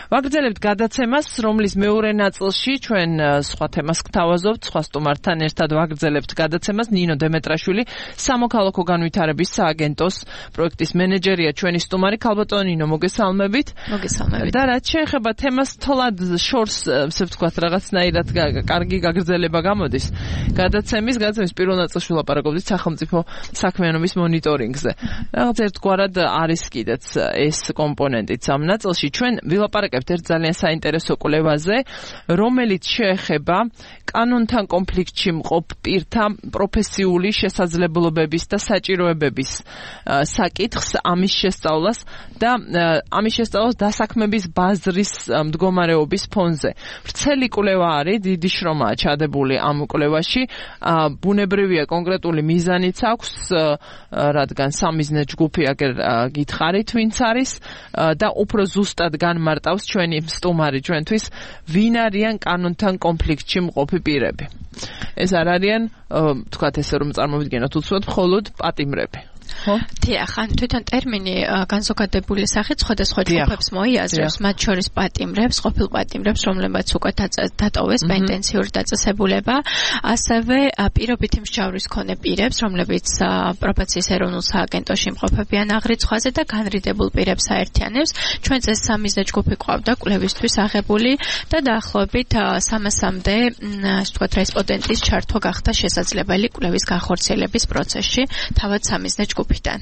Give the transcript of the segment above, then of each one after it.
ვაგრძელებთ გადაცემას, რომლის მეორე ნაწილში ჩვენ სხვა თემას გთავაზობთ, სხვა სტუმართან ერთად ვაგრძელებთ გადაცემას. ნინო დემეტრაშვილი, სამოქალაქო განვითარების სააგენტოს პროექტის მენეჯერია ჩვენი სტუმარი. ქალბატონო ნინო, მოგესალმებით. მოგესალმებით. და რაც შეეხება თემას, თოლად შორს, ასე ვთქვათ, რაღაცნაირად კარგი გაგრძელება გამოდის. გადაცემის პირველ ნაწილში ვლაპარაკობთ სახელმწიფო საქმიანობის მონიტორინგზე. რაღაც ერთგვარად არის კიდეც ეს კომპონენტიც ამ ნაწილში. ჩვენ ვილაპარაკებთ ერთ ძალიან საინტერესო კვლევაზე, რომელიც შეეხება კანონთან კონფლიქტში მყოფ პირთა პროფესიული შესაძლებლობების და საჭიროებების საკითხს, ამის შესწავლას და ამის შესწავლას დასაქმების ბაზრის მდგომარეობის ფონზე. ვრცელი კვლევა არის, დიდი შრომაა ჩადებული ამ კვლევაში. ბუნებრივია კონკრეტული მიზანიც აქვს, რადგან სამიზნე ჯგუფი აგერ გითხარით ვინც არის და უფრო ზუსტად განმარტავს ჩვენი სტუმარი ჩვენთვის, ვინ არიან კანონთან კონფლიქტში მყოფი პირები. ეს არ არიან, თქვათ ესე რომ წარმოვიდგინოთ უცბად, მხოლოდ პატიმრები. დიახ, თვითონ ტერმინი განზოგადებული სახით სხვადასხვა ჯგუფებს მოიაზრებს, მათ შორის პატიმრებს, ყოფილ პატიმრებს, რომლებმაც უკვე დატოვეს პენტენციური დაწესებულება, ასევე პირობითი მსჯავრის მქონე პირებს, რომლებიც პრობაციის ეროვნულ სააგენტოში იმყოფებიან აღრიცხვაზე და განრიდებულ პირებს აერთიანებს. ჩვენც ეს სამიზნე ჯგუფი ყავდა კვლევისთვის აღებული და დაახლოებით 300-მდე, ასე ვთქვათ, რესპონდენტის ჩართვა გახდა შესაძლებელი კვლევის განხორციელების პროცესში, თავად სამიზნე ჯგუფიდან.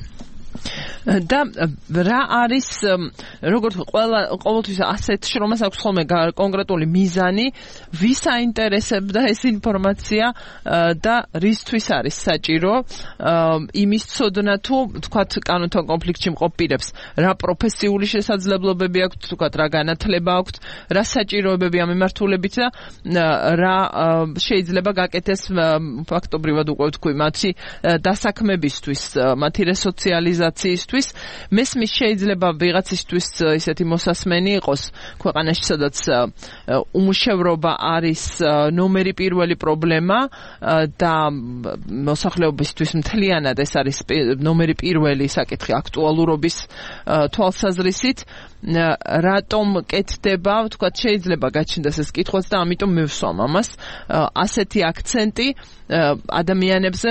და რა არის, როგორც ყოველთვის ასეთ შრომას აქვს ხოლმე კონკრეტული მიზანი, ვის აინტერესებდა ეს ინფორმაცია და რისთვის არის საჭირო იმის ცოდნა თუ თქვათ კანონთან კონფლიქტში მყოფ პირებს რა პროფესიული შესაძლებლობები აქვთ, თქვათ რა განათლება აქვთ, რა საჭიროებები ამ მიმართულებით და რა შეიძლება გაკეთეს ფაქტობრივად უკვე ვთქვი მათი დასაქმებისთვის, მათი რესოციალიზაციისთვის. მესმის შეიძლება ვიღაცისთვის ისეთი მოსასმენი იყოს ქვეყანაში, სადაც უმუშევრობა არის ნომერი პირველი პრობლემა და მოსახლეობისთვის მთლიანად ეს არის ნომერი პირველი საკითხი აქტუალურობის თვალსაზრისით. რატომ კეთდება, ვთქვათ, შეიძლება გაჩნდეს ეს კითხვაც და ამიტომ მივსვამ ამას. ასეთი აქცენტი ადამიანებზე,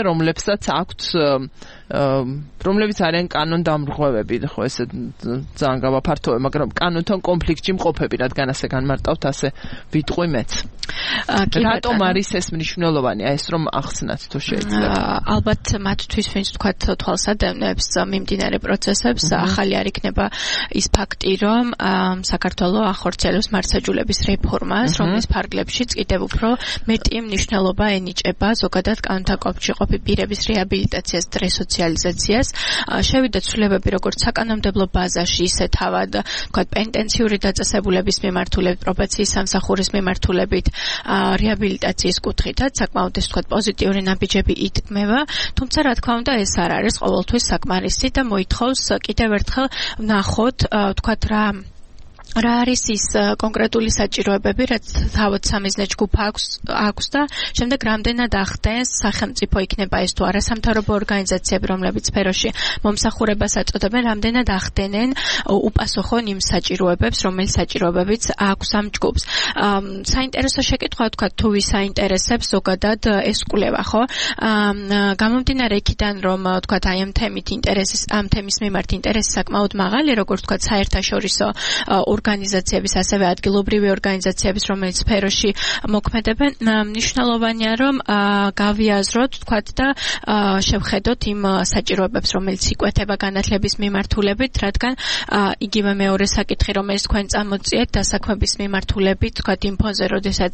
რომლებიც არიან კანონდამრღვევები, ხო ესე ძალიან გავაფართოვე, მაგრამ კანონთან კონფლიქტში მყოფები, რადგან ასე განმარტავთ, ასე ვიტყვი მეც. რატომ არის ეს მნიშვნელოვანი? ეს რომ ახსნათ თუ შეიძლება. ალბათ მათთვის, ვინც თქვათ თვალსადევნებს მიმდინარე პროცესებს, ახალი არ იქნება ის ფაქტი, რომ საქართველო ახორციელებს მართლმსაჯულების რეფორმას, რომლის ფარგლებშიც კიდევ უფრო მეტი მნიშვნელობა ენიჭება ზოგადად კანონთან კონფლიქტში მყოფი პირების რეაბილიტაციას და რესოციალიზაციას. შევიდა ცვლილებები როგორც საკანონმდებლო ბაზაში, ისე თავად თქვათ პენტენციური დაწესებულების მიმართულებით, პრობაციის სამსახურის მიმართულებით, რეაბილიტაციის კუთხითაც საკმაოდ ეს თქვათ პოზიტიური ნაბიჯები იდგმება, თუმცა რა თქმა უნდა ეს არ არის ყოველთვის საკმარისი და მოითხოვს კიდევ ერთხელ ვნახოთ თქვათ რა არის ის კონკრეტული საჭიროებები, რაც თავად სამიზნე ჯგუფ აქვს და შემდეგ რამდენად ახდენს სახელმწიფო იქნება ეს თუ არა სამთავრობო ორგანიზაციები, რომლებიც სფეროში მომსახურებას აწოდებენ, რამდენად ახდენენ უპასუხონ იმ საჭიროებებს, რომელიც საჭიროებებიც აქვს ამ ჯგუფს. საინტერესო შეკითხვა თქვა თუ ვის აინტერესებს ზოგადად ეს კვლევა, ხო? გამომდინარე იქიდან, რომ თქვა აი ამ თემის მიმართ ინტერესი საკმაოდ მაღალი, როგორც თქვა საერთაშორისო ორგანიზაციების, ასევე ადგილობრივი ორგანიზაციების, რომელიც სფეროში მოქმედებენ, მნიშვნელოვანია, რომ გავიაზროთ, თქვათ და შევხედოთ იმ საჭიროებებს, რომელიც იკვეთება განათლების მიმართულებით, რადგან იგივე მეორე საკითხი, რომელიც თქვენ წამოწიეთ, დასაქმების მიმართულებით, თქვათ იმ ფონზე, როდესაც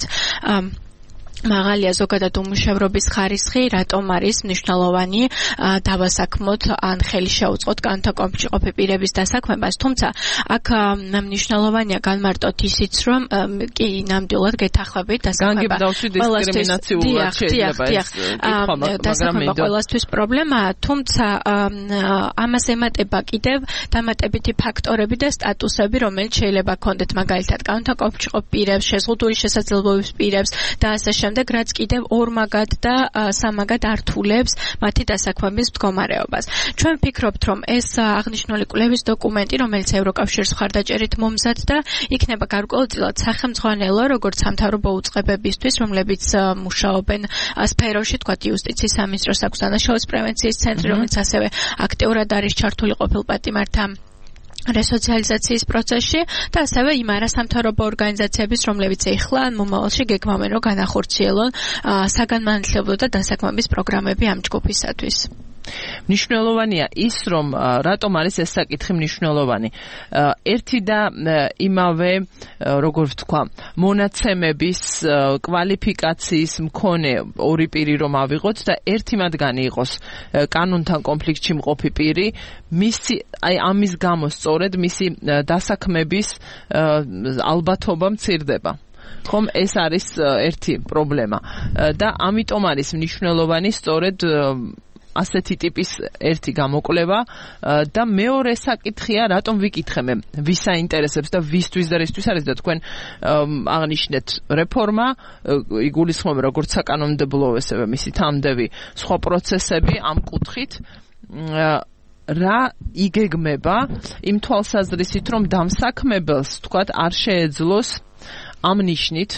მაღალია ზოგადად უმუშევრობის ხარისხი, რატომ არის მნიშვნელოვანი დავასაქმოთ ან ხელი შეუწყოთ კანონთან კონფლიქტში მყოფი პირების დასაქმებას, თუმცა აქ მნიშვნელოვანია განმარტოთ ისიც, რომ კი ნამდვილად გეთანხმებით დასაქმება დისკრიმინაციულად შეიძლება დასაქმება ყველასთვის პრობლემაა, თუმცა ამას ემატება კიდევ დამატებითი ფაქტორები და სტატუსები, რომელიც შეიძლება ჰქონდეთ მაგალითად კანონთან კონფლიქტში მყოფ პირებს, შეზღუდული შესაძლებლობის პირებს და ასე შემდეგ რაც კიდევ ორმაგად და სამაგად ართულებს მათი დასაქმების მდგომარეობას. ჩვენ ვფიქრობთ, რომ ეს აღნიშნული კვლევის დოკუმენტი, რომელიც ევროკავშირის მხარდაჭერით მომზადდა, იქნება გარკვეულწილად სახელმძღვანელო, როგორც სამთავრობო უწყებებისთვის, რომლებიც მუშაობენ სფეროში, თქვათ იუსტიციის სამინისტროს აქვს დანაშაულის პრევენციის ცენტრი, რომელიც ასევე აქტიურად არის ჩართული ყოფილ პატიმართა რესოციალიზაციის პროცესში და ასევე იმ არასამთავრობო ორგანიზაციების, რომლებიც ეხლა ან მომავალში გეგმავენ, რომ განახორციელონ საგანმანათლებლო და დასაქმების პროგრამები ამ ჯგუფისათვის. მნიშვნელოვანია ის, რომ რატომ არის ეს საკითხი მნიშვნელოვანი. ერთი და იმავე, როგორ ვთქვა, მონაცემების კვალიფიკაციის მქონე ორი პირი რომ ავიღოთ და ერთი მათგანი იყოს კანონთან კონფლიქტში მყოფი პირი, მისი აი ამის გამო სწორედ მისი დასაქმების ალბათობა მცირდება. ხომ ეს არის ერთი პრობლემა და ამიტომ არის მნიშვნელოვანი სწორედ ასეთი ტიპის ერთი გამოკვლევა და მეორე საკითხია, რატომ ვიკითხე მე ვის აინტერესებს და ვისთვის და რისთვის არის და თქვენ აღნიშნეთ რეფორმა, იგულისხმება როგორც საკანონმდებლო, ასევე მისი თამდევი სხვა პროცესები ამ კუთხით რა იგეგმება იმ თვალსაზრისით, რომ დამსაქმებელს თქვათ არ შეეძლოს ამ ნიშნით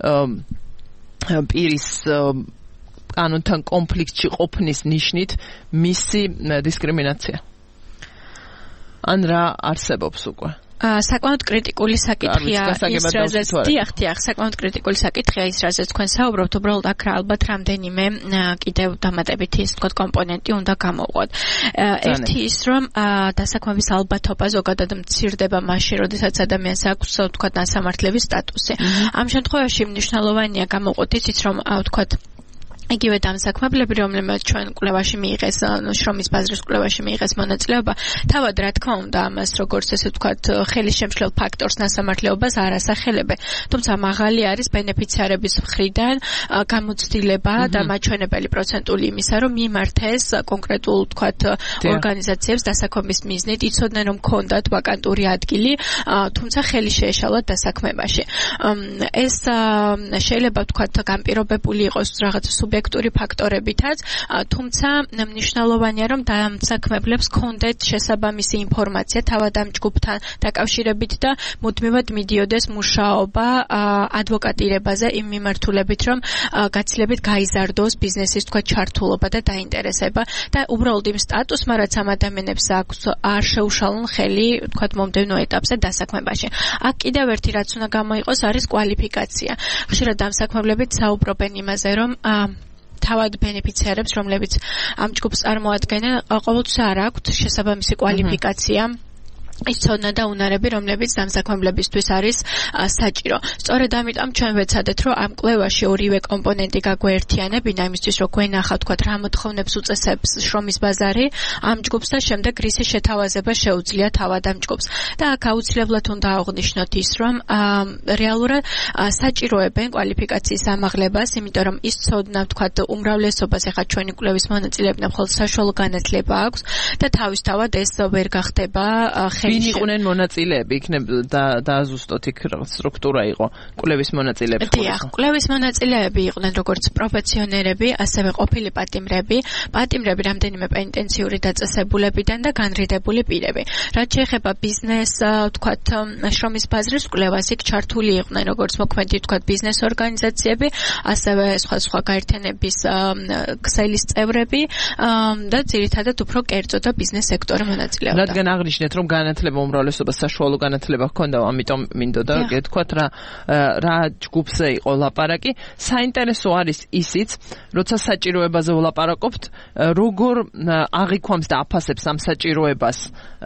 პირის კანონთან კონფლიქტში ყოფნის ნიშნით მისი დისკრიმინაცია. ან რა არსებობს უკვე? საკმაოდ კრიტიკული საკითხია ის, რაზეც საკმაოდ კრიტიკული საკითხია ის, რაზეც თქვენ საუბრობთ, უბრალოდ აქ ალბათ რამდენიმე კიდევ დამატებითი ის თქვა კომპონენტი უნდა გამოვყოთ. ერთი ის, რომ დასაქმების ალბათობა ზოგადად მცირდება მაშინ, როდესაც ადამიანს აქვს თქვა დასამართლების სტატუსი. ამ შემთხვევაში მნიშვნელოვანია გამოვყოთ ისიც, რომ თქვა იგივე დამსაქმებლები, რომლებმაც ჩვენ კვლევაში მიიღეს, შრომის ბაზრის კვლევაში მიიღეს მონაწილეობა, თავად რა თქმა უნდა ამას, როგორც ესე ვთქვათ, ხელისშემშლელ ფაქტორს დასამართლეობას არ ასახელებენ, თუმცა მაღალი არის ბენეფიციარების მხრიდან გამოცდილება და მაჩვენებელი პროცენტული იმისა, რომ მიმართეს კონკრეტულ ვთქვათ ორგანიზაციებს დასაქმების მიზნით, იცოდნენ რომ ქონდათ ვაკანტური ადგილი, თუმცა ხელი შეეშალათ დასაქმებაში. ეს შეიძლება ვთქვათ განპირობებული იყოს რაღაც სუბიექტური ფაქტორებითაც, თუმცა მნიშვნელოვანია, რომ დამსაქმებლებს ქონდეთ შესაბამისი ინფორმაცია თავად ამ ჯგუფთან დაკავშირებით და მუდმივად მიდიოდეს მუშაობა ადვოკატირებაზე იმ მიმართულებით, რომ გაცილებით გაიზარდოს ბიზნესის თქვა ჩართულობა და დაინტერესება და უბრალოდ იმ სტატუსმა, რაც ამ ადამიანებს აქვს, არ შეუშალონ ხელი თქვა მომდევნო ეტაპზე დასაქმებაში. აქ კიდევ ერთი რაც უნდა გამოიყოს არის კვალიფიკაცია. ხშირად დამსაქმებლებიც საუბრობენ იმაზე, რომ თავად ბენეფიციარებს, რომლებიც ამ ჯგუფს წარმოადგენენ, ყოველთვის არ აქვთ შესაბამისი კვალიფიკაცია. იცოდნა და უნარები, რომლებიც დამსაქმებლებისთვის არის საჭირო. სწორედ ამიტომ ჩვენ ვეცადეთ, რომ ამ კვლევაში ორივე კომპონენტი გაგვეერთიანებინა იმისთვის, რომ გვენახავთ თქვა რა მოთხოვნებს უწესებს შრომის ბაზარი ამ ჯგუფს და შემდეგ რისი შეთავაზება შეუძლია თავად ამ ჯგუფს. და აქ აუცილებლად უნდა აღვნიშნოთ ის, რომ რეალურად საჭიროებენ კვალიფიკაციის ამაღლებას, იმიტომ რომ ის ცოდნა თქვა უმრავლესობას ახლა ჩვენი კვლევის მონაწილეებმა მხოლოდ საშუალო განათლება აქვს და თავისთავად ეს ვერ გახდება ვინ იყვნენ მონაწილეები, იქნება დააზუსტოთ იქ სტრუქტურა იყო კვლევის მონაწილეები. დიახ, კვლევის მონაწილეები იყვნენ როგორც პროფესიონერები, ასევე ყოფილი პატიმრები, რამდენიმე პენიტენციური დაწესებულებიდან და განრიდებული პირები. რაც შეეხება ბიზნეს, ვთქვათ, შრომის ბაზრის კვლევას, იქ ჩართული იყვნენ როგორც მოქმედი ვთქვათ ბიზნეს ორგანიზაციები, ასევე სხვა გაერთიანების ქსელის წევრები და ძირითადად უფრო კერძო და ბიზნეს სექტორი მონაწილეობდა. რადგან აღნიშნეთ, რომ განათლება უმრავლესობა საშუალო განათლება ჰქონდა, ამიტომ მინდოდა გეთქვათ რა ჯგუფზე იყო ლაპარაკი. საინტერესო არის ისიც, როცა საჭიროებაზე ვლაპარაკობთ, როგორ აღიქვამს და აფასებს ამ საჭიროებას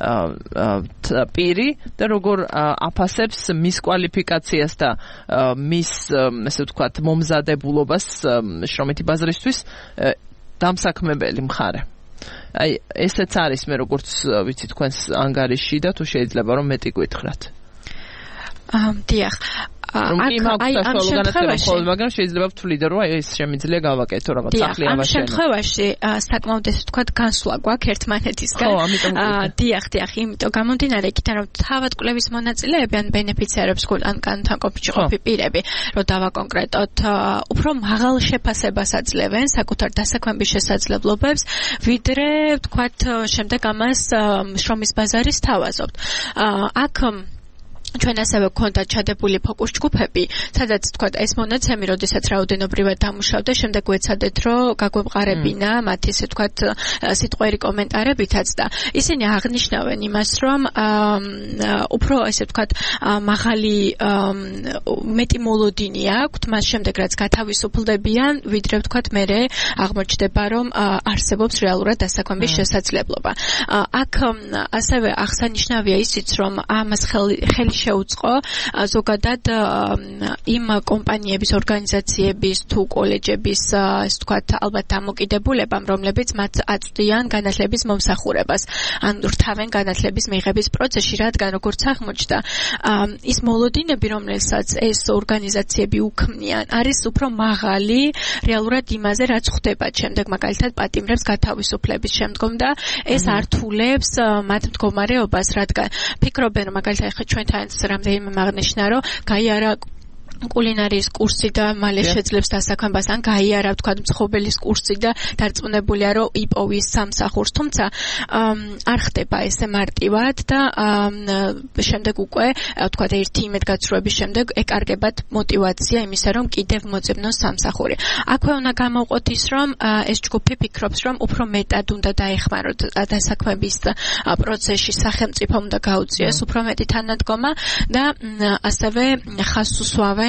პირი და როგორ აფასებს მის კვალიფიკაციას და მის, ესე ვთქვათ, მომზადებულობას შრომითი ბაზრისთვის დამსაქმებელი მხარე. აი ესეც არის მე როგორც ვიცი თქვენს ანგარიში და თუ შეიძლება რომ მეტი გითხრათ. დიახ. ამ შემთხვევაში მაგრამ შეიძლება ვთვლიდე რომ ეს შემიძლია გავაკეთო რაღაც სახლი ამაშენო. ამ შემთხვევაში საკმაოდ ესე ვთქვათ განსვლა გვაქვს ერთმანეთისგან. ხო, ამიტომ დიახ, იმიტომ გამომდინარე იქიდან რომ თავად კვლევის მონაწილეები ან ბენეფიციარებს ან კანონთანყოფი პირები რომ დავაკონკრეტოთ უფრო მაღალ შეფასებას აძლევენ საკუთარ დასაქმების შესაძლებლობებს ვიდრე ვთქვათ შემდეგ ამას შრომის ბაზარის თავაზობთ. აქ ჩვენ ასევე გვქონდა ჩადებული ფოკუს ჯგუფები, სადაც თქვათ ეს მონაცემი, როდესაც რაოდენობრივად დამუშავდა, შემდეგ ვეცადეთ, რომ გაგვემყარებინა მათი ესე თქვათ სიტყვიერი კომენტარებითაც და ისინი აღნიშნავენ იმას, რომ უფრო ესე თქვათ მაღალი მეტი მოლოდინი აქვთ, მას შემდეგ რაც გათავისუფლდებიან, ვიდრე ვთქვათ მერე აღმოჩნდება, რომ არსებობს რეალურად დასაქმების შესაძლებლობა. აქ ასევე აღსანიშნავია ისიც, რომ ამას ხელი შეუწყო ზოგადად იმ კომპანიების, ორგანიზაციების თუ კოლეჯების, ასე ვთქვათ, ალბათ დამოკიდებულებამ, რომლებიც მათ აწვდიან განათლების მომსახურებას, ან რთავენ განათლების მიღების პროცესში, რადგან როგორც აღმოჩნდა, ის მოლოდინები, რომელსაც ეს ორგანიზაციები უქმნიან, არის უფრო მაღალი რეალურად იმაზე, რაც ხდება შემდეგ, მაგალითად, პატიმრებს გათავისუფლების შემდგომ და ეს ართულებს მათ მდგომარეობას, რადგან ფიქრობენ, რომ მაგალითად ახლა ჩვენთან რამდენიმე აღნიშნა, რომ გაიარა კულინარიის კურსი და მალე შეძლებს დასაქმებას, ან გაიარა ვთქვათ მცხოველის კურსი და დარწმუნებულია, რომ იპოვის სამსახურს, თუმცა არ ხდება ესე მარტივად და შემდეგ უკვე ვთქვათ ერთი იმედგაცრუების შემდეგ ეკარგებათ мотиваცია იმისა, რომ კიდევ მოძებნოს სამსახური. აქვე უნდა გამოვყოთ ის, რომ ეს ჯგუფი ფიქრობს, რომ უფრო მეტად უნდა დაეხმაროთ დასაქმების პროცესში, სახელმწიფო უნდა გაუწიოს უფრო მეტი თანადგომა და ასევე ხაზს უსვამენ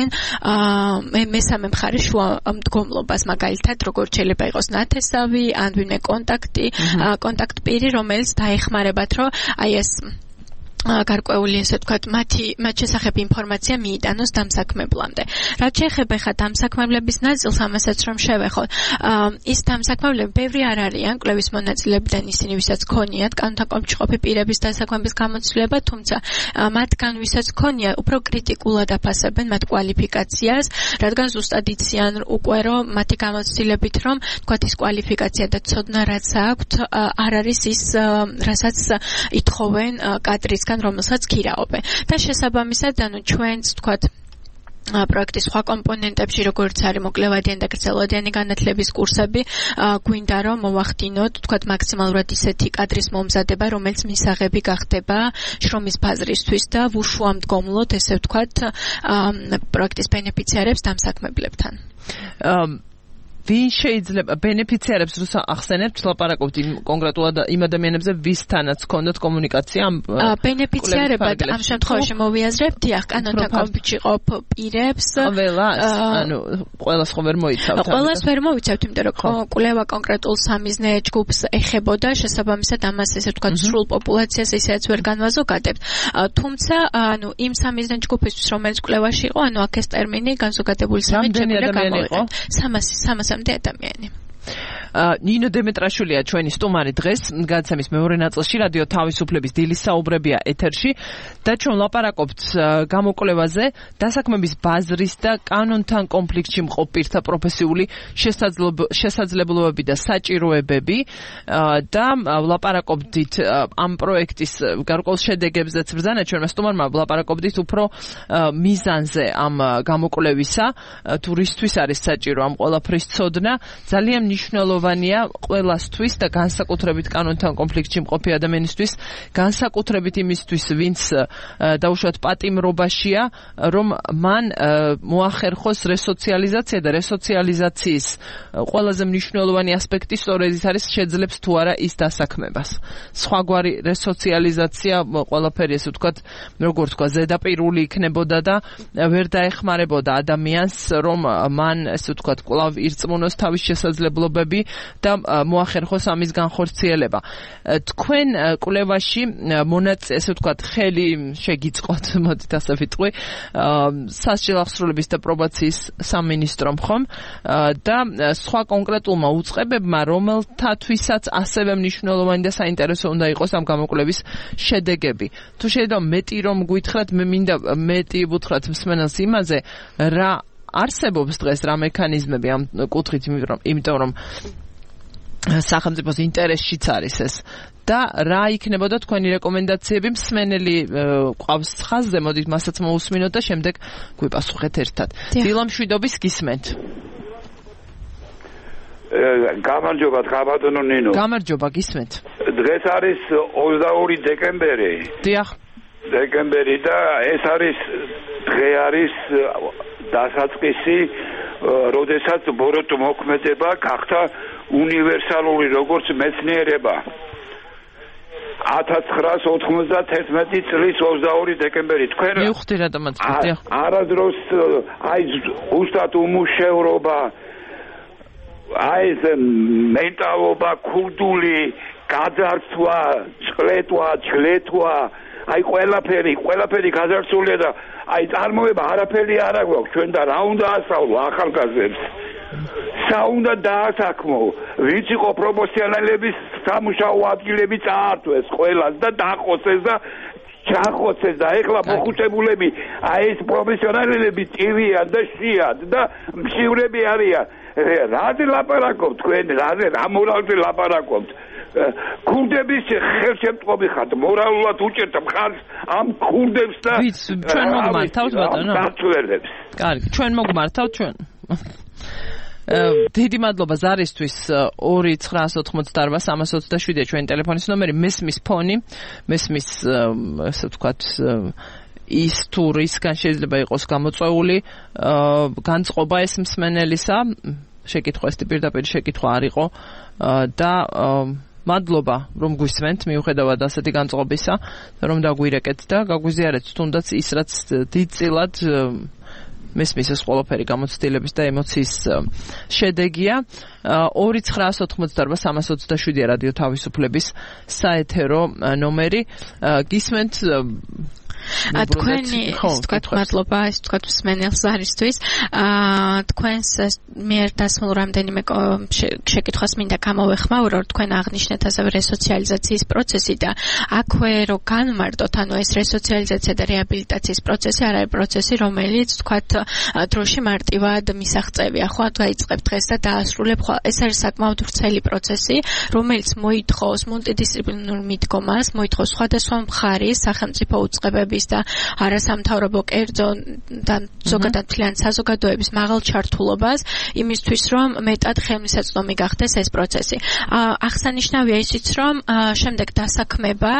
მესამე მხარის შუა მდგომლობას, მაგალითად, როგორც შეიძლება იყოს ნათესავი, ან ვინმე კონტაქტპირი, რომელიც დაეხმარებათ, რომ აი ეს გარკვეული ესე ვთქვათ მათ შესახებ ინფორმაცია მიიტანოს დამსაქმებლამდე. რაც შეეხება ხა დამსაქმებლების ნაწილს, ამასაც რომ შევეხოთ, ის დამსაქმებლები ბევრი არ არიან კვლევის მონაწილეებიდან ისინი, ვისაც ქონიათ კანონთანყოფი პირების დასაქმების გამოცდილება, თუმცა მათგან ვისაც ქონია, უფრო კრიტიკულად აფასებენ მათ კვალიფიკაციას, რადგან ზუსტად იციან უკვე რომ მათი გამოცდილებით რომ ვთქვათ ის კვალიფიკაცია და ცოდნა რაც აქვთ, არ არის ის, რასაც ითხოვენ კადრისგან, რომელსაც ქირაობენ. და შესაბამისად, ჩვენც ვთქვათ პროექტის სხვა კომპონენტებში, როგორც არის მოკლევადიანი და გრძელვადიანი განათლების კურსები, გვინდა რომ მოვახდინოთ, ვთქვათ, მაქსიმალურად ისეთი კადრის მომზადება, რომელიც მისაღები გახდება შრომის ბაზრისთვის და ვუშუამდგომლოთ, ესე ვთქვათ, პროექტის ბენეფიციარებს დამსაქმებლებთან. ვინ შეიძლება ბენეფიციარებს როცა ახსენებთ, ლაპარაკობთ კონკრეტულად იმ ადამიანებზე, ვისთანაც ჰქონდათ კომუნიკაცია ამ ბენეფიციარებად ამ შემთხვევაში მოვიაზრებთ, დიახ, კანონთანყოფში ყოფ პირებს. ყველას, ანუ ყველას ხო ვერ მოიცავთ? ყველას ვერ მოიცავთ, იმიტომ რომ კვლევა კონკრეტულ სამიზნე ჯგუფს ეხებოდა, შესაბამისად ამას ესე ვთქვათ, სრულ პოპულაციას ისეც ვერ განვაზოგადებთ. თუმცა, იმ სამიზნე ჯგუფისთვის, რომელიც კვლევაში იყო, აქ ეს ტერმინი განზოგადებული სამეჯერა გამოიყენა. 300 ადამიანი. ნინო დემეტრაშვილია ჩვენი სტუმარი დღეს, გადაცემის მეორე ნაწილში, რადიო თავისუფლების დილის საუბრებია ეთერში და ჩვენ ლაპარაკობთ გამოკვლევაზე, დასაქმების ბაზრის და კანონთან კონფლიქტში მყოფ პირთა პროფესიული შესაძლებლობები და საჭიროებები და ლაპარაკობდით ამ პროექტის გარკვეულ შედეგებზეც ბრძანა ჩვენმა სტუმარმა, ლაპარაკობდით უფრო მიზანზე ამ გამოკვლევისა, თუ რისთვის არის საჭირო ამ ყველაფრის ცოდნა, ძალიან მნიშვნელოვანია ყველასთვის და განსაკუთრებით კანონთან კონფლიქტში მყოფი ადამიანისთვის, განსაკუთრებით იმისთვის, ვინც დაუშვათ პატიმრობაშია, რომ მან მოახერხოს რესოციალიზაცია და რესოციალიზაციის ყველაზე მნიშვნელოვანი ასპექტი სწორედ ის არის, შეძლებს თუ არა ის დასაქმებას. სხვაგვარი რესოციალიზაცია ყველაფერი ესე ვთქვათ, როგორ თქვა, ზედაპირული იქნებოდა და ვერ დაეხმარებოდა ადამიანს, რომ მან ესე ვთქვათ, კვლავ ირწმუნოს თავის შესაძლებლობები და მოახერხოს ამის განხორციელება. თქვენ კვლევაში ესე ვთქვათ, ხელი შეგიწყოთ, მოდით ასე ვიტყვი, სასჯელ აღსრულების და პრობაციის სამინისტრომ ხომ და სხვა კონკრეტულმა უწყებებმა, რომელთათვისაც ასევე მნიშვნელოვანი და საინტერესო უნდა იყოს ამ გამოკვლევის შედეგები. თუ შეიძლება მეტი რომ გითხრათ, მე მინდა მეტი ვუთხრათ მსმენელს იმაზე, რა არსებობს დღეს რა მექანიზმები ამ კუთხით, იმიტომ რომ სახელმწიფოს ინტერესშიც არის ეს და რა იქნებოდა თქვენი რეკომენდაციები მსმენელი ყავს ხაზზე, მოდით მასაც მოусმინოთ და შემდეგ გვიპასუხეთ ერთად. დილა მშვიდობის გისმენთ. გამარჯობა, ხაბატონო ნინო. გამარჯობა, გისმენთ. დღეს არის 22 დეკემბერი. დიახ. დეკემბერი და ეს არის დღე არის დასაწყისი, როდესაც ბოროტ მოქმედება გახდა უნივერსალური როგორც მეცნიერება. 1991 წლის 22 დეკემბერი თქვენ მივხვდი რატომაც გიხდია. არადროს აი უბრალოდ უმუშევრობა, აი ეს მენტალობა, ქურდული გაძარცვა, წყლეტვა, ჩლეტვა, აი ყველაფერი გაძარცულია და აი წარმოება არაფერი არ აქვს ჩვენ და რა უნდა ასწავლო ახალგაზრდებს. საუნდა დაასაქმო, ვინც იყო პროფესიონალების სამუშაო ადგილები წაართვეს ყველას და დახოცეს და ჩახოცეს და ეხლა მოხუცებულები აი ეს პროფესიონალები ტივიან და შიად და მშივრები არიან. რაზე ლაპარაკობთ თქვენ, რა მორალზე ლაპარაკობთ? ქურდების ხელშემწყობი ხართ, მორალურად უჭერთ მხარს ამ ქურდებს და ჩვენ მოგმართავთ ბატონო. დაცველებს. კარგი, ჩვენ მოგმართავთ ჩვენ. დიდი მადლობა ზარისთვის 2-988-327 ჩვენი ტელეფონის ნომერი, მესმის ფონი, მესმის ასე ვთქვათ ის თუ რისგან შეიძლება იყოს გამოწვეული განწყობა ეს მსმენელისა, შეკითხვა ეს პირდაპირ შეკითხვა არ იყო და მადლობა რომ გვისმენთ მიუხედავად ასეთი განწყობისა, რომ დაგვირეკეთ და გაგვიზიარეთ თუნდაც ის რაც დიდწილად მესმის ეს ყველაფერი გამოცდილების და ემოციის შედეგია. 2-988-327 რადიო თავისუფლების საეთერო ნომერი. გისმენთ თქვენი თქვათ მადლობა ის თქვათ მსმენელს არისთვის თქვენს მიერ დასმულ რამდენიმე შეკითხვას მინდა გამოვეხმაურო თქვენ აღნიშნეთ ასევე რესოციალიზაციის პროცესი და აქვე რო განმარტოთ ანუ ეს რესოციალიზაცია და რეაბილიტაციის პროცესი არ არის პროცესი რომელიც თქვათ დროში მარტივად მისაღწევია ხო დაიწყებ დღეს და დაასრულებ ხო ეს არის საკმაოდ ვრცელი პროცესი რომელიც მოითხოვს მულტიდისციპლინარულ მიდგომას მოითხოვს სხვადასხვა მხარის სახელმწიფო უწყებების და არასამთავრობო კერძო და ზოგადად მთლიან საზოგადოების მაღალ ჩართულობას იმისთვის რომ მეტად ხელმისაწვდომი გახდეს ეს პროცესი. აღსანიშნავია ისიც რომ შემდეგ დასაქმება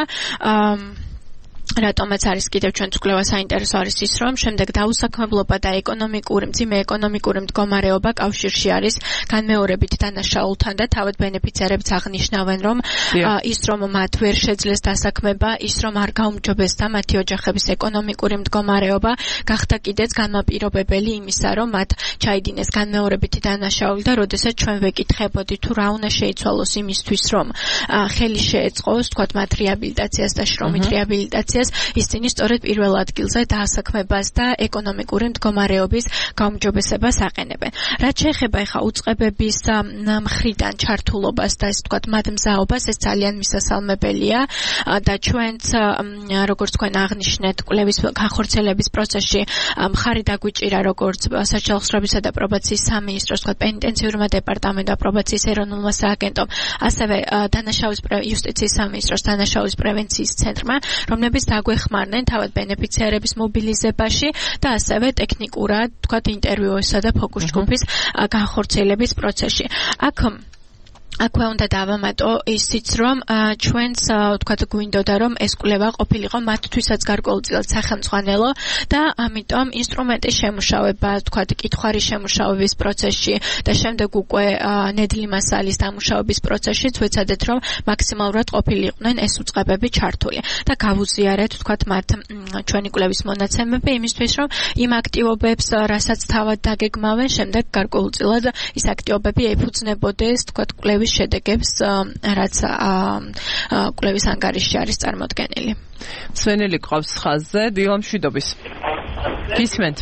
რატომაც არის კიდევ ჩვენს კვლევა საინტერესო არის ის რომ შემდეგ დაუსაქმებლობა და ძიმე ეკონომიკური მდგომარეობა კავშირში არის განმეორებით დანაშაულთან და თავად ბენეფიციარებს აღნიშნავენ რომ ის რომ მათ ვერ შეძლეს დასაქმება ის რომ არ გაუმჯობესდა მათი ოჯახების ეკონომიკური მდგომარეობა გახდა კიდეც განმაპირობებელი იმისა რომ მათ ჩაიდინეს განმეორებითი დანაშაული და როდესაც ჩვენ ვეკითხებოდი თუ რა უნდა შეიცვალოს იმისთვის რომ ხელი შეეწყოს თქვათ მათ რეაბილიტაციას და შრომით რეაბილიტაციას ისინი სწორედ პირველ ადგილზე დაასაქმებას და ეკონომიკური მდგომარეობის გაუმჯობესებას აყენებენ. რაც შეეხება ახლა უწყებების მხრიდან ჩართულობას და ესე ვთქვათ მათ მზაობას ეს ძალიან მისასალმებელია და ჩვენც როგორც თქვენ აღნიშნეთ კვლევის განხორციელების პროცესში მხარი დაგვიჭირა როგორც სასჯელ აღსრულებისა და პრობაციის სამინისტროს ვთქვათ პენიტენციურმა დეპარტამენტმა პრობაციის ეროვნულმა სააგენტომ ასევე იუსტიციის სამინისტროს დანაშაულის პრევენციის ცენტრმა რომლებიც დაგვეხმარნენ თავად ბენეფიციარების მობილიზებაში და ასევე ტექნიკურად თქვათ ინტერვიუსა და ფოკუს ჯგუფის განხორციელების პროცესში. აქ აქვე უნდა დავამატო ისიც რომ ჩვენს თქვათ გვინდოდა რომ ეს კვლევა ყოფილიყო მათთვისაც გარკვეულწილად სახელმძღვანელო და ამიტომ ინსტრუმენტის შემუშავება თქვათ კითხვის შემუშავების პროცესში და შემდეგ უკვე ნედლი მასალის დამუშავების პროცესშიც ვეცადეთ რომ მაქსიმალურად ყოფილიყვნენ ეს უწყებები ჩართული და გავუზიარეთ თქვათ მათ ჩვენი კვლევის მონაცემები იმისთვის რომ იმ აქტივობებს რასაც თავად დაგეგმავენ შემდეგ გარკვეულწილად ის აქტივობები ეფუძნებოდეს თქვათ კვლევის შედეგებს რაც კვლევის ანგარიშში არის წარმოდგენილი. სვენელი ყავს ხაზზე დილამშვიდობის. გისმენთ.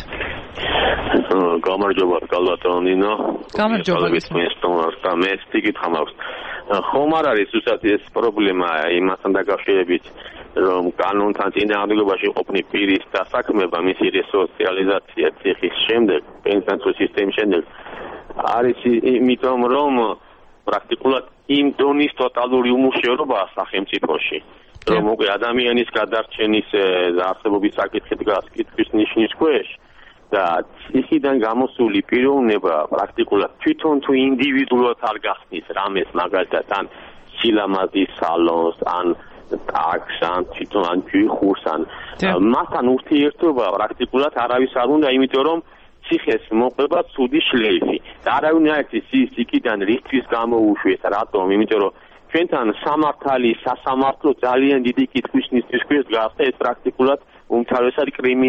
გამარჯობა კალბატონინო. გამარჯობა. მე სიკითხა მაქვს. ხომ არ არის უბრალოდ ეს პრობლემა იმასთან დაკავშირებით რომ კანონთან წინააღმდეგობაში ყოფნი პირის დასაქმება მისი რესოციალიზაცია ციხის შემდეგ პენსიურ სისტემის შემდეგ არის იმიტომ რომ პრაქტიკულად იმ დონის ტოტალური უმუშევრობაა სახელმწიფოში რომ უკვე ადამიანის გადარჩენის და არსებობის საკითხი დგას კითხვის ნიშნის ქვეშ და ციხიდან გამოსული პიროვნება პრაქტიკულად თვითონ თუ ინდივიდუალურად არ გახსნის რამეს მაგალითად ან სილამაზის სალონს ან ტაქს ან თვითონ ან ჯიხურს ან მასთან ურთიერთობა პრაქტიკულად არავის არ უნდა იმიტომ რომ ციხეს მოყვება ცუდი შლეიფი და არავინ არ იცის იქიდან რისთვის გამოუშვეს რატომ იმიტომ რომ ჩვენთან სამართალი სასამართლო ძალიან დიდი კითხვის ნიშნის ქვეშ დგას და ეს პრაქტიკულად უმთავრესად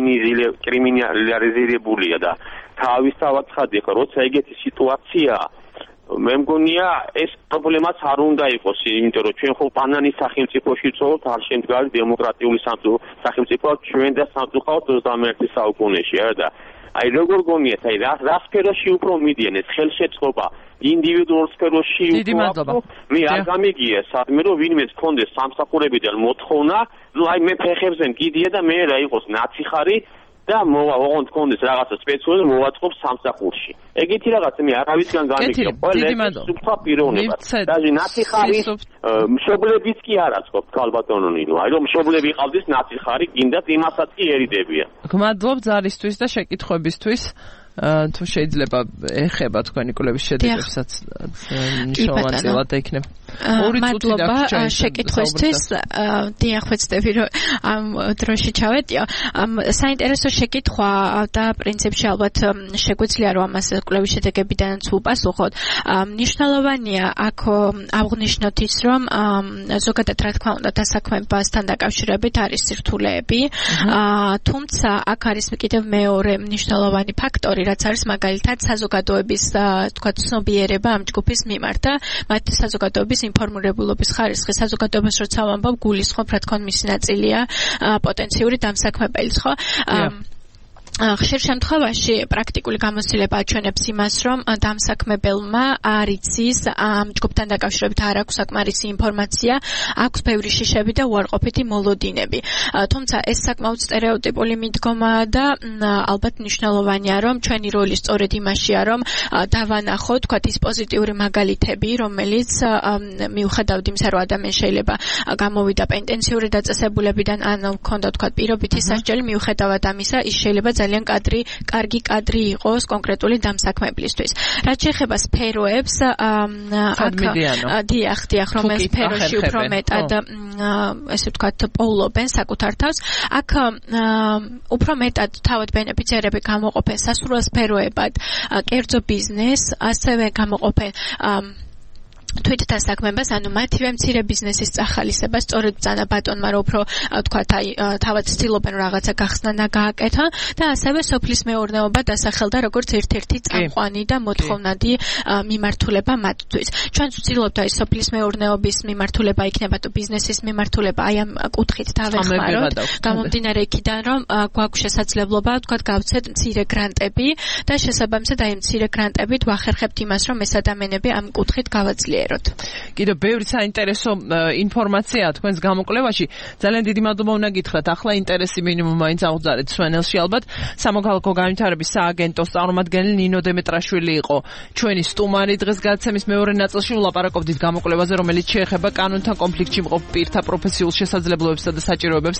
კრიმინალიზირებულია და თავისთავად ხადი ხო როცა ეგეთი სიტუაციაა მე მგონია ეს პრობლემაც არ უნდა იყოს იმიტომ რომ ჩვენ ხო ბანანის სახელმწიფოში ვცხოვრობთ არ შემდგარი დემოკრატიული სახელმწიფო ჩვენ და სამწუხაროდ 21 საუკუნეში არა და აი როგორ გონიათ აი რა სფეროში უფრო მიდიან ეს ხელშეწყობა ინდივიდუალურ სფეროში უფრო მე არ გამიგია სადმე რომ ვინმე გქონდეს სამსახურებიდან მოთხოვნა ნუ აი მე ფეხებზე მგიდია და მე რა იყოს ნაციხარი და ოღონდ გქონდეს რაღაცა სპეციალური მოვაწყობ სამსახურში ეგეთი რაღაც მე არავისგან გამიგია ყველა სუფთა პიროვნება და ნაციხარი მშობლებიც კი არ აწყობ კალბატონონინო აი რომ მშობლები ყავდეს ნაციხარი კიდაც იმასაც კი ერიდებიან გმადლობ ძალისთვის და შეკითხვებისთვის თუ შეიძლება ეხება თქვენი კვლევის შედეგებსაც მნიშვნელოვანად იქნება. მადლობა შეკითხვისთვის. დიახ, ვეცდები რომ ამ დროში ჩავეტიო. საინტერესო შეკითხვა და პრინციპში ალბათ შეგვიძლია რომ ამას კვლევის შედეგებიდანაც უპასუხოთ. მნიშვნელოვანია აქ აღნიშნოთ ის რომ ზოგადად რა თქმა უნდა დასაქმებასთან დაკავშირებით არის სირთულეები. თუმცა აქ არის კიდევ მეორე მნიშვნელოვანი ფაქტორი რაც არის მაგალითად საზოგადოების თქვათ ცნობიერება ამ ჯგუფის მიმართ და მათ საზოგადოების ინფორმირებულობის ხარისხი საზოგადოებას როცა ვამბობ გულისხმობ რა თქმა უნდა მისი ნაწილია პოტენციური დამსაქმებელი ხო ხშირ შემთხვევაში პრაქტიკული გამოცდილება აჩვენებს იმას, რომ დამსაქმებელმა არ იცის ამ ჯგუფთან დაკავშირებით არ აქვს საკმარისი ინფორმაცია, აქვს ბევრი შიშები და უარყოფითი მოლოდინები. თუმცა ეს საკმაოდ სტერეოტიპული მიდგომაა და ალბათ მნიშვნელოვანია, რომ ჩვენი როლი სწორედ იმაშია, რომ დავანახოთ, თქვათ ის პოზიტიური მაგალითები, რომელიც მიუხედავად იმისა, რომ ადამიანი შეიძლება გამოვიდა პენტენციური დაწესებულებიდან ან ჰქონდა თქვათ პირობითი სასჯელი, მიუხედავად ამისა, ის შეიძლება ძალიან კარგი კადრი იყოს კონკრეტული დამსაქმებლისთვის. რაც შეეხება სფეროებს, დიახ, რომელ სფეროში უფრო მეტად ესე ვთქვათ პოულობენ საკუთარ თავს, აქ უფრო მეტად თავად ბენეფიციარები გამოყოფენ სასურველ სფეროებად, კერძო ბიზნესს, ასევე გამოყოფენ თვით დასაქმებას, ანუ მათივე მცირე ბიზნესის წახალისება, სწორედ ბრძანა ბატონმა რომ უფრო თქვათ აი თავად ცდილობენ რაღაცა გახსნა და გააკეთა და ასევე სოფლის მეურნეობა დასახელდა როგორც ერთ-ერთი წამყვანი და მოთხოვნადი მიმართულება მათთვის. ჩვენ ვცდილობთ აი სოფლის მეურნეობის მიმართულება იქნება თუ ბიზნესის მიმართულება აი ამ კუთხით დავეხმაროთ. გამომდინარე იქიდან რომ გვაქვს შესაძლებლობა თქვათ გავცეთ მცირე გრანტები და შესაბამისად აი მცირე გრანტებით ვახერხებთ იმას რომ ეს ადამიანები ამ კუთხით გავაძლიეროთ. კიდევ ბევრი საინტერესო ინფორმაცია თქვენს გამოკვლევაში. ძალიან დიდი მადლობა უნდა გითხრათ. ახლა ინტერესი მინიმუმ მაინც აღუძარეთ სვენელში ალბათ. სამოქალაქო განვითარების სააგენტოს წარმომადგენელი ნინო დემეტრაშვილი იყო ჩვენი სტუმარი დღეს გადაცემის მეორე ნაწილში. ვლაპარაკობდით გამოკვლევაზე, რომელიც შეეხება კანონთან კონფლიქტში მყოფ პირთა პროფესიულ შესაძლებლობებსა და საჭიროებებს